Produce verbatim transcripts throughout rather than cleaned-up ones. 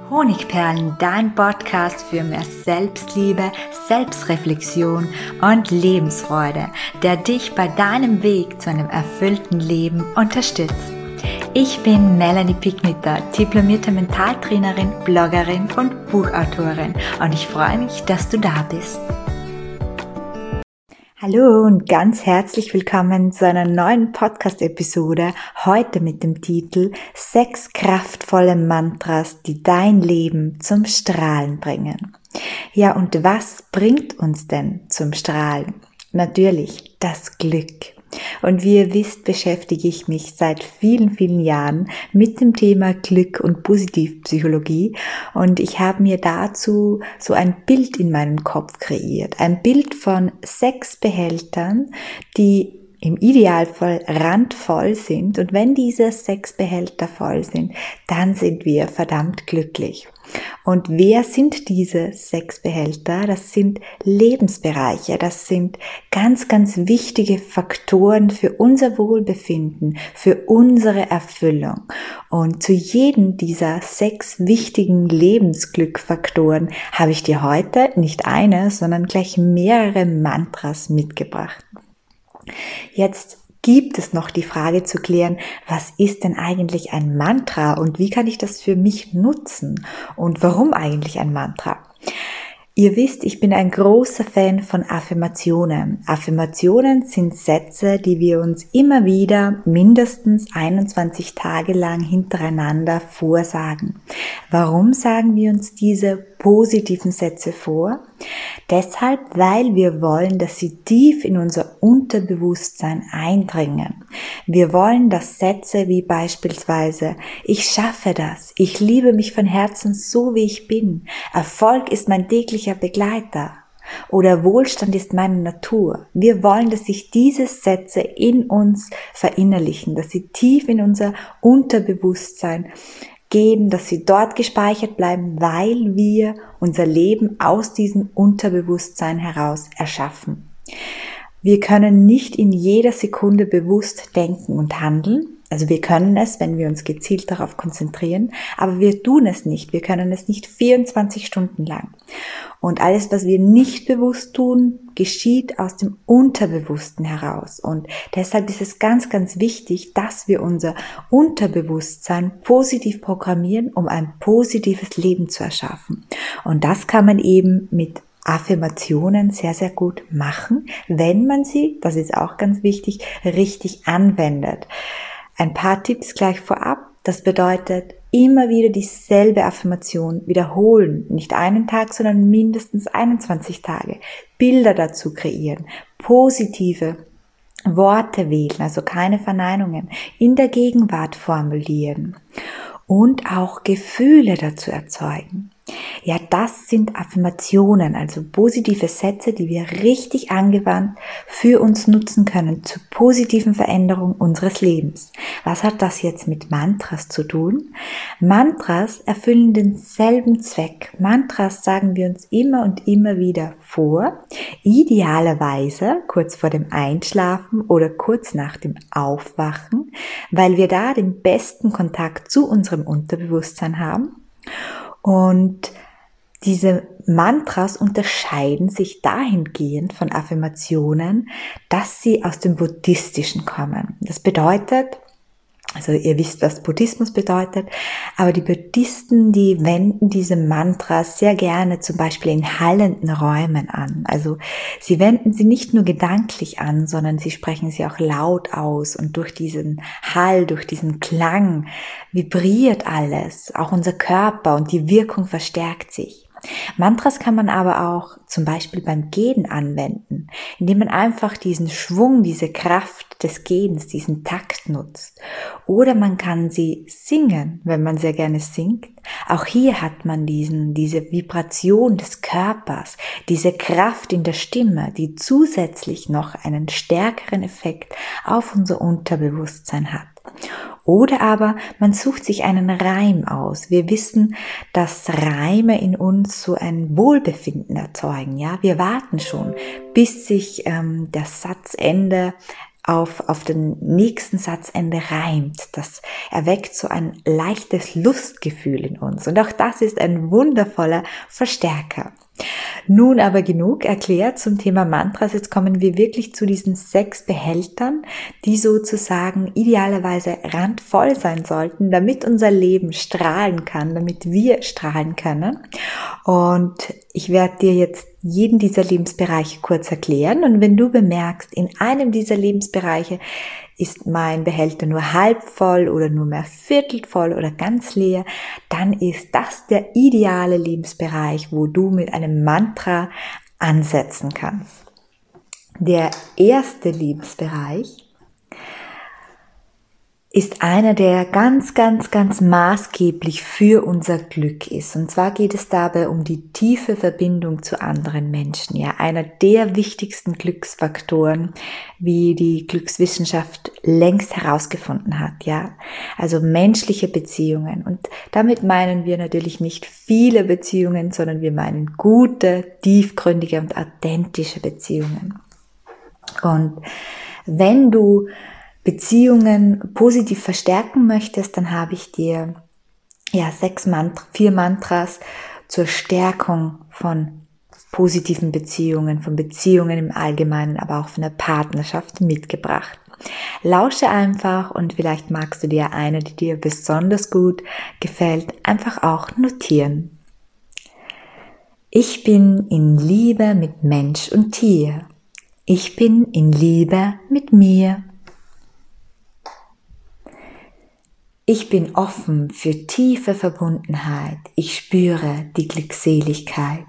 Honigperlen, dein Podcast für mehr Selbstliebe, Selbstreflexion und Lebensfreude, der dich bei deinem Weg zu einem erfüllten Leben unterstützt. Ich bin Melanie Picknitter, diplomierte Mentaltrainerin, Bloggerin und Buchautorin und ich freue mich, dass du da bist. Hallo und ganz herzlich willkommen zu einer neuen Podcast-Episode, heute mit dem Titel Sechs kraftvolle Mantras, die dein Leben zum Strahlen bringen. Ja, und was bringt uns denn zum Strahlen? Natürlich das Glück. Und wie ihr wisst, beschäftige ich mich seit vielen, vielen Jahren mit dem Thema Glück und Positivpsychologie und ich habe mir dazu so ein Bild in meinem Kopf kreiert. Ein Bild von sechs Behältern, die im Idealfall randvoll sind und wenn diese sechs Behälter voll sind, dann sind wir verdammt glücklich. Und wer sind diese sechs Behälter? Das sind Lebensbereiche, das sind ganz, ganz wichtige Faktoren für unser Wohlbefinden, für unsere Erfüllung. Und zu jedem dieser sechs wichtigen Lebensglückfaktoren habe ich dir heute nicht eine, sondern gleich mehrere Mantras mitgebracht. Jetzt gibt es noch die Frage zu klären, was ist denn eigentlich ein Mantra und wie kann ich das für mich nutzen und warum eigentlich ein Mantra? Ihr wisst, ich bin ein großer Fan von Affirmationen. Affirmationen sind Sätze, die wir uns immer wieder mindestens einundzwanzig Tage lang hintereinander vorsagen. Warum sagen wir uns diese positiven Sätze vor? Deshalb, weil wir wollen, dass sie tief in unser Unterbewusstsein eindringen. Wir wollen, dass Sätze wie beispielsweise, ich schaffe das, ich liebe mich von Herzen so wie ich bin, Erfolg ist mein täglicher Begleiter oder Wohlstand ist meine Natur. Wir wollen, dass sich diese Sätze in uns verinnerlichen, dass sie tief in unser Unterbewusstsein gehen, dass sie dort gespeichert bleiben, weil wir unser Leben aus diesem Unterbewusstsein heraus erschaffen. Wir können nicht in jeder Sekunde bewusst denken und handeln. Also wir können es, wenn wir uns gezielt darauf konzentrieren, aber wir tun es nicht. Wir können es nicht vierundzwanzig Stunden lang. Und alles, was wir nicht bewusst tun, geschieht aus dem Unterbewussten heraus. Und deshalb ist es ganz, ganz wichtig, dass wir unser Unterbewusstsein positiv programmieren, um ein positives Leben zu erschaffen. Und das kann man eben mit Affirmationen sehr, sehr gut machen, wenn man sie, das ist auch ganz wichtig, richtig anwendet. Ein paar Tipps gleich vorab. Das bedeutet, immer wieder dieselbe Affirmation wiederholen. Nicht einen Tag, sondern mindestens einundzwanzig Tage. Bilder dazu kreieren. Positive Worte wählen, also keine Verneinungen. In der Gegenwart formulieren. Und auch Gefühle dazu erzeugen. Ja, das sind Affirmationen, also positive Sätze, die wir richtig angewandt für uns nutzen können zur positiven Veränderung unseres Lebens. Was hat das jetzt mit Mantras zu tun? Mantras erfüllen denselben Zweck. Mantras sagen wir uns immer und immer wieder vor, idealerweise kurz vor dem Einschlafen oder kurz nach dem Aufwachen, weil wir da den besten Kontakt zu unserem Unterbewusstsein haben. Und diese Mantras unterscheiden sich dahingehend von Affirmationen, dass sie aus dem Buddhistischen kommen. Das bedeutet, also ihr wisst, was Buddhismus bedeutet, aber die Buddhisten, die wenden diese Mantras sehr gerne zum Beispiel in hallenden Räumen an. Also sie wenden sie nicht nur gedanklich an, sondern sie sprechen sie auch laut aus und durch diesen Hall, durch diesen Klang vibriert alles, auch unser Körper und die Wirkung verstärkt sich. Mantras kann man aber auch zum Beispiel beim Gehen anwenden, indem man einfach diesen Schwung, diese Kraft des Gehens, diesen Takt nutzt. Oder man kann sie singen, wenn man sehr gerne singt. Auch hier hat man diesen, diese Vibration des Körpers, diese Kraft in der Stimme, die zusätzlich noch einen stärkeren Effekt auf unser Unterbewusstsein hat. Oder aber man sucht sich einen Reim aus. Wir wissen, dass Reime in uns so ein Wohlbefinden erzeugen. Ja, wir warten schon, bis sich ähm, das Satzende auf, auf den nächsten Satzende reimt. Das erweckt so ein leichtes Lustgefühl in uns. Und auch das ist ein wundervoller Verstärker. Nun aber genug erklärt zum Thema Mantras. Jetzt kommen wir wirklich zu diesen sechs Behältern, die sozusagen idealerweise randvoll sein sollten, damit unser Leben strahlen kann, damit wir strahlen können. Und ich werde dir jetzt jeden dieser Lebensbereiche kurz erklären. Und wenn du bemerkst, in einem dieser Lebensbereiche ist mein Behälter nur halb voll oder nur mehr viertel voll oder ganz leer, dann ist das der ideale Lebensbereich, wo du mit einem Mantra ansetzen kannst. Der erste Lebensbereich ist einer, der ganz, ganz, ganz maßgeblich für unser Glück ist. Und zwar geht es dabei um die tiefe Verbindung zu anderen Menschen. Ja, einer der wichtigsten Glücksfaktoren, wie die Glückswissenschaft längst herausgefunden hat. Ja, also menschliche Beziehungen. Und damit meinen wir natürlich nicht viele Beziehungen, sondern wir meinen gute, tiefgründige und authentische Beziehungen. Und wenn du Beziehungen positiv verstärken möchtest, dann habe ich dir ja sechs Mantra, vier Mantras zur Stärkung von positiven Beziehungen, von Beziehungen im Allgemeinen, aber auch von der Partnerschaft mitgebracht. Lausche einfach und vielleicht magst du dir eine, die dir besonders gut gefällt, einfach auch notieren. Ich bin in Liebe mit Mensch und Tier. Ich bin in Liebe mit mir. Ich bin offen für tiefe Verbundenheit. Ich spüre die Glückseligkeit.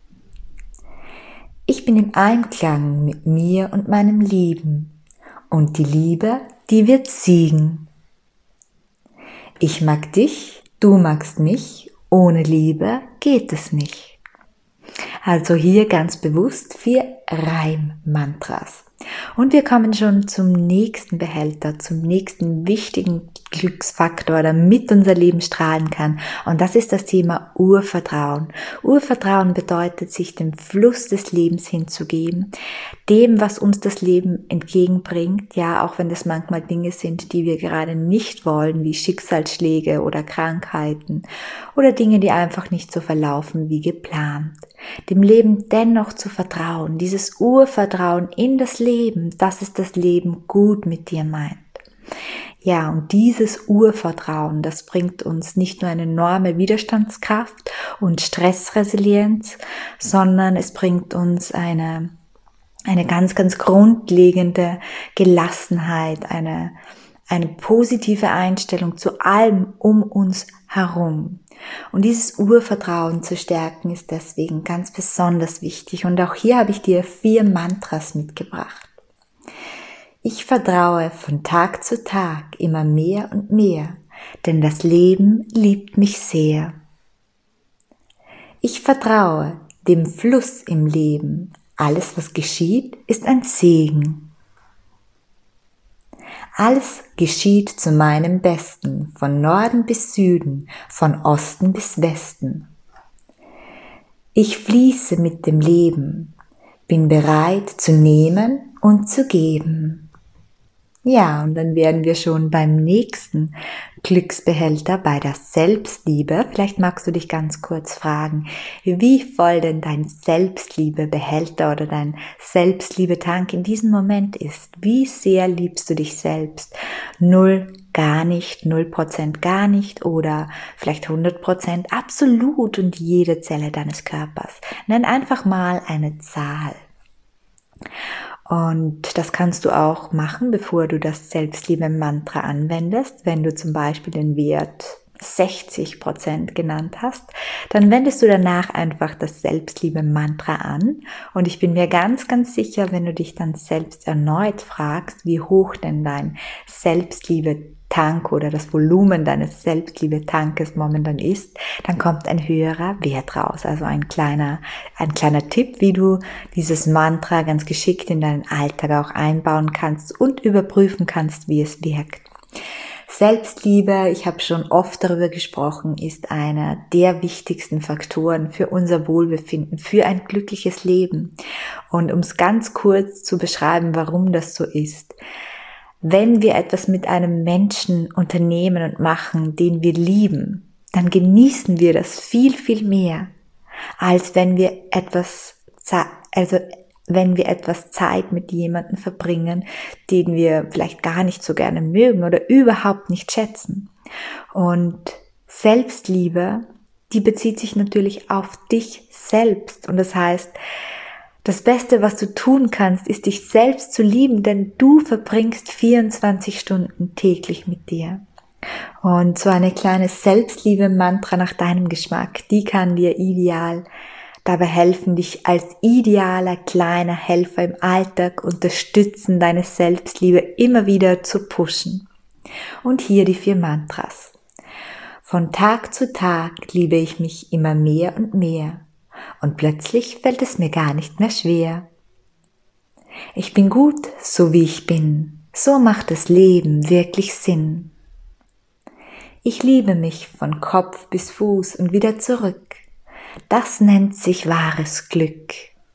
Ich bin im Einklang mit mir und meinem Lieben. Und die Liebe, die wird siegen. Ich mag dich, du magst mich. Ohne Liebe geht es nicht. Also hier ganz bewusst vier Reimmantras. Und wir kommen schon zum nächsten Behälter, zum nächsten wichtigen Glücksfaktor, damit unser Leben strahlen kann. Und das ist das Thema Urvertrauen. Urvertrauen bedeutet, sich dem Fluss des Lebens hinzugeben, dem, was uns das Leben entgegenbringt, ja, auch wenn das manchmal Dinge sind, die wir gerade nicht wollen, wie Schicksalsschläge oder Krankheiten oder Dinge, die einfach nicht so verlaufen wie geplant. Dem Leben dennoch zu vertrauen, dieses Urvertrauen in das Leben, dass es das Leben gut mit dir meint. Ja, und dieses Urvertrauen, das bringt uns nicht nur eine enorme Widerstandskraft und Stressresilienz, sondern es bringt uns eine, eine ganz, ganz grundlegende Gelassenheit, eine, eine positive Einstellung zu allem um uns herum. Und dieses Urvertrauen zu stärken ist deswegen ganz besonders wichtig. Und auch hier habe ich dir vier Mantras mitgebracht. Ich vertraue von Tag zu Tag immer mehr und mehr, denn das Leben liebt mich sehr. Ich vertraue dem Fluss im Leben. Alles, was geschieht, ist ein Segen. Alles geschieht zu meinem Besten, von Norden bis Süden, von Osten bis Westen. Ich fließe mit dem Leben, bin bereit zu nehmen und zu geben. Ja, und dann wären wir schon beim nächsten Glücksbehälter, bei der Selbstliebe. Vielleicht magst du dich ganz kurz fragen, wie voll denn dein Selbstliebebehälter oder dein Selbstliebetank in diesem Moment ist. Wie sehr liebst du dich selbst? Null, gar nicht, null Prozent gar nicht oder vielleicht hundert Prozent absolut und jede Zelle deines Körpers. Nenn einfach mal eine Zahl. Und das kannst du auch machen, bevor du das Selbstliebe-Mantra anwendest. Wenn du zum Beispiel den Wert sechzig Prozent genannt hast, dann wendest du danach einfach das Selbstliebe-Mantra an. Und ich bin mir ganz, ganz sicher, wenn du dich dann selbst erneut fragst, wie hoch denn dein Selbstliebe-Tank oder das Volumen deines Selbstliebe-Tankes momentan ist, dann kommt ein höherer Wert raus. Also ein kleiner, ein kleiner Tipp, wie du dieses Mantra ganz geschickt in deinen Alltag auch einbauen kannst und überprüfen kannst, wie es wirkt. Selbstliebe, ich habe schon oft darüber gesprochen, ist einer der wichtigsten Faktoren für unser Wohlbefinden, für ein glückliches Leben. Und um es ganz kurz zu beschreiben, warum das so ist. wenn wir etwas mit einem Menschen unternehmen und machen, den wir lieben, dann genießen wir das viel, viel mehr, als wenn wir etwas, also wenn wir etwas Zeit mit jemandem verbringen, den wir vielleicht gar nicht so gerne mögen oder überhaupt nicht schätzen. Und Selbstliebe, die bezieht sich natürlich auf dich selbst. Und das heißt, das Beste, was du tun kannst, ist dich selbst zu lieben, denn du verbringst vierundzwanzig Stunden täglich mit dir. Und so eine kleine Selbstliebe-Mantra nach deinem Geschmack, die kann dir ideal dabei helfen, dich als idealer kleiner Helfer im Alltag unterstützen, deine Selbstliebe immer wieder zu pushen. Und hier die vier Mantras. Von Tag zu Tag liebe ich mich immer mehr und mehr. Und plötzlich fällt es mir gar nicht mehr schwer. Ich bin gut, so wie ich bin. So macht das Leben wirklich Sinn. Ich liebe mich von Kopf bis Fuß und wieder zurück. Das nennt sich wahres Glück.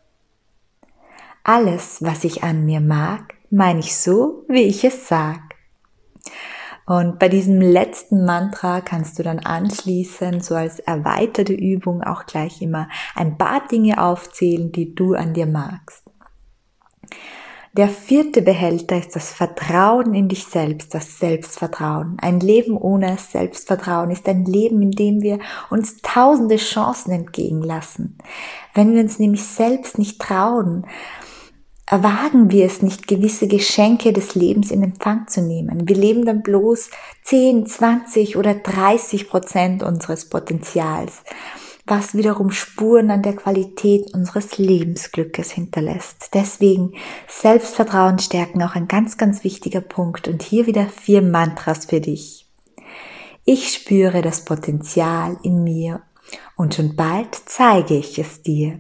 Alles, was ich an mir mag, meine ich so, wie ich es sag. Und bei diesem letzten Mantra kannst du dann anschließend, so als erweiterte Übung, auch gleich immer ein paar Dinge aufzählen, die du an dir magst. Der vierte Behälter ist das Vertrauen in dich selbst, das Selbstvertrauen. Ein Leben ohne Selbstvertrauen ist ein Leben, in dem wir uns tausende Chancen entgegenlassen. Wenn wir uns nämlich selbst nicht trauen, erwagen wir es nicht, gewisse Geschenke des Lebens in Empfang zu nehmen. Wir leben dann bloß zehn, zwanzig oder dreißig Prozent unseres Potenzials, was wiederum Spuren an der Qualität unseres Lebensglückes hinterlässt. Deswegen Selbstvertrauen stärken auch ein ganz, ganz wichtiger Punkt. Und hier wieder vier Mantras für dich. Ich spüre das Potenzial in mir und schon bald zeige ich es dir.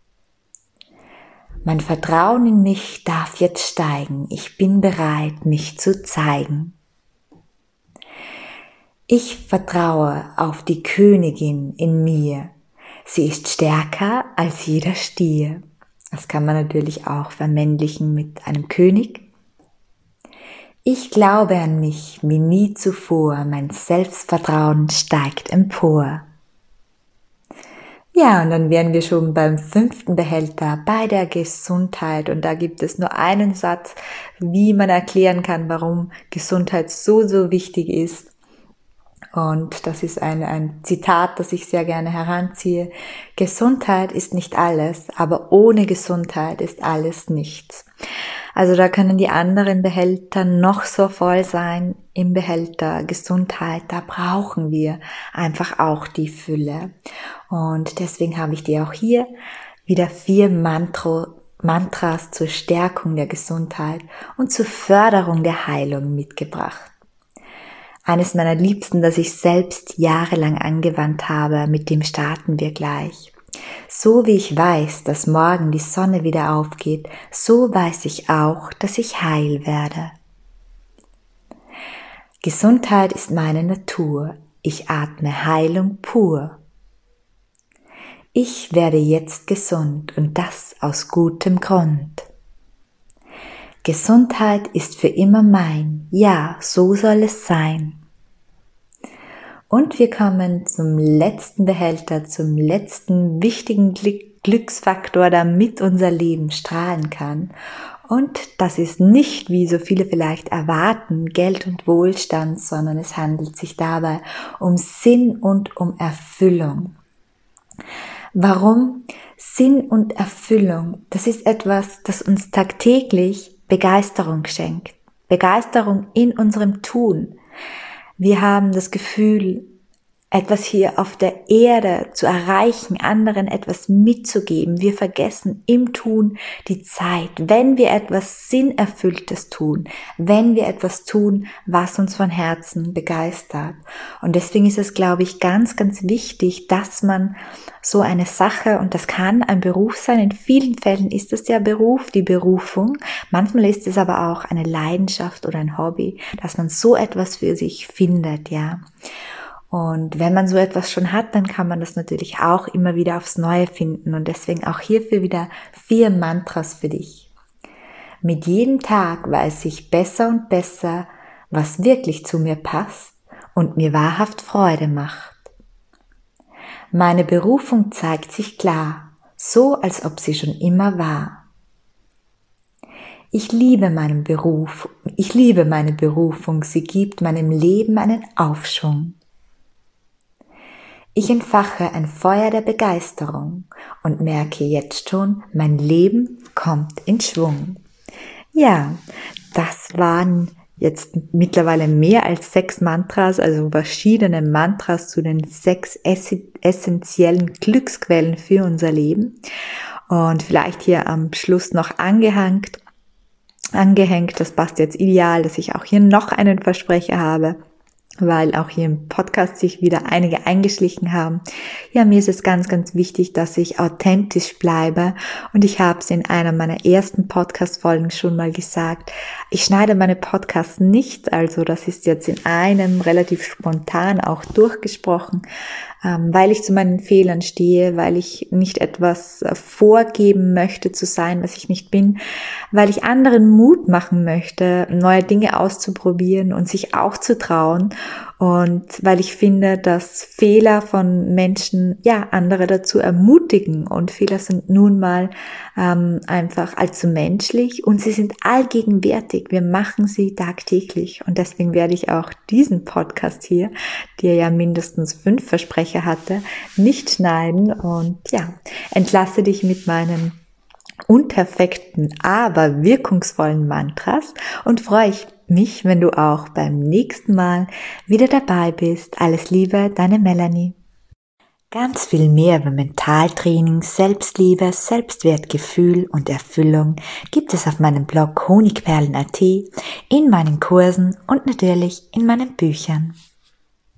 Mein Vertrauen in mich darf jetzt steigen. Ich bin bereit, mich zu zeigen. Ich vertraue auf die Königin in mir. Sie ist stärker als jeder Stier. Das kann man natürlich auch vermännlichen mit einem König. Ich glaube an mich wie nie zuvor. Mein Selbstvertrauen steigt empor. Ja, und dann wären wir schon beim fünften Behälter, bei der Gesundheit. Und da gibt es nur einen Satz, wie man erklären kann, warum Gesundheit so, so wichtig ist. Und das ist ein, ein Zitat, das ich sehr gerne heranziehe. Gesundheit ist nicht alles, aber ohne Gesundheit ist alles nichts. Also da können die anderen Behälter noch so voll sein. Im Behälter Gesundheit, da brauchen wir einfach auch die Fülle. Und deswegen habe ich dir auch hier wieder vier Mantra, Mantras zur Stärkung der Gesundheit und zur Förderung der Heilung mitgebracht. Eines meiner Liebsten, das ich selbst jahrelang angewandt habe, mit dem starten wir gleich. So wie ich weiß, dass morgen die Sonne wieder aufgeht, so weiß ich auch, dass ich heil werde. Gesundheit ist meine Natur, ich atme Heilung pur. Ich werde jetzt gesund und das aus gutem Grund. Gesundheit ist für immer mein, ja, so soll es sein. Und wir kommen zum letzten Behälter, zum letzten wichtigen Glücksfaktor, damit unser Leben strahlen kann. Und das ist nicht, wie so viele vielleicht erwarten, Geld und Wohlstand, sondern es handelt sich dabei um Sinn und um Erfüllung. Warum? Sinn und Erfüllung, das ist etwas, das uns tagtäglich Begeisterung schenkt. Begeisterung in unserem Tun. Wir haben das Gefühl, etwas hier auf der Erde zu erreichen, anderen etwas mitzugeben. Wir vergessen im Tun die Zeit, wenn wir etwas Sinnerfülltes tun, wenn wir etwas tun, was uns von Herzen begeistert. Und deswegen ist es, glaube ich, ganz, ganz wichtig, dass man so eine Sache, und das kann ein Beruf sein, in vielen Fällen ist es der Beruf, die Berufung, manchmal ist es aber auch eine Leidenschaft oder ein Hobby, dass man so etwas für sich findet, ja. Und wenn man so etwas schon hat, dann kann man das natürlich auch immer wieder aufs Neue finden und deswegen auch hierfür wieder vier Mantras für dich. Mit jedem Tag weiß ich besser und besser, was wirklich zu mir passt und mir wahrhaft Freude macht. Meine Berufung zeigt sich klar, so als ob sie schon immer war. Ich liebe meinen Beruf, ich liebe meine Berufung, sie gibt meinem Leben einen Aufschwung. Ich entfache ein Feuer der Begeisterung und merke jetzt schon, mein Leben kommt in Schwung. Ja, das waren jetzt mittlerweile mehr als sechs Mantras, also verschiedene Mantras zu den sechs essentiellen Glücksquellen für unser Leben. Und vielleicht hier am Schluss noch angehängt, angehängt, das passt jetzt ideal, dass ich auch hier noch einen Versprecher habe, weil auch hier im Podcast sich wieder einige eingeschlichen haben. Ja, mir ist es ganz, ganz wichtig, dass ich authentisch bleibe und ich habe es in einer meiner ersten Podcast-Folgen schon mal gesagt. Ich schneide meine Podcasts nicht, also das ist jetzt in einem relativ spontan auch durchgesprochen, ähm, weil ich zu meinen Fehlern stehe, weil ich nicht etwas vorgeben möchte zu sein, was ich nicht bin, weil ich anderen Mut machen möchte, neue Dinge auszuprobieren und sich auch zu trauen. Und weil ich finde, dass Fehler von Menschen, ja, andere dazu ermutigen und Fehler sind nun mal ähm, einfach allzu menschlich und sie sind allgegenwärtig. Wir machen sie tagtäglich und deswegen werde ich auch diesen Podcast hier, der ja mindestens fünf Versprecher hatte, nicht schneiden und ja, entlasse dich mit meinen unperfekten, aber wirkungsvollen Mantras und freue ich mich, wenn du auch beim nächsten Mal wieder dabei bist. Alles Liebe, deine Melanie. Ganz viel mehr über Mentaltraining, Selbstliebe, Selbstwertgefühl und Erfüllung gibt es auf meinem Blog honigperlen punkt at, in meinen Kursen und natürlich in meinen Büchern.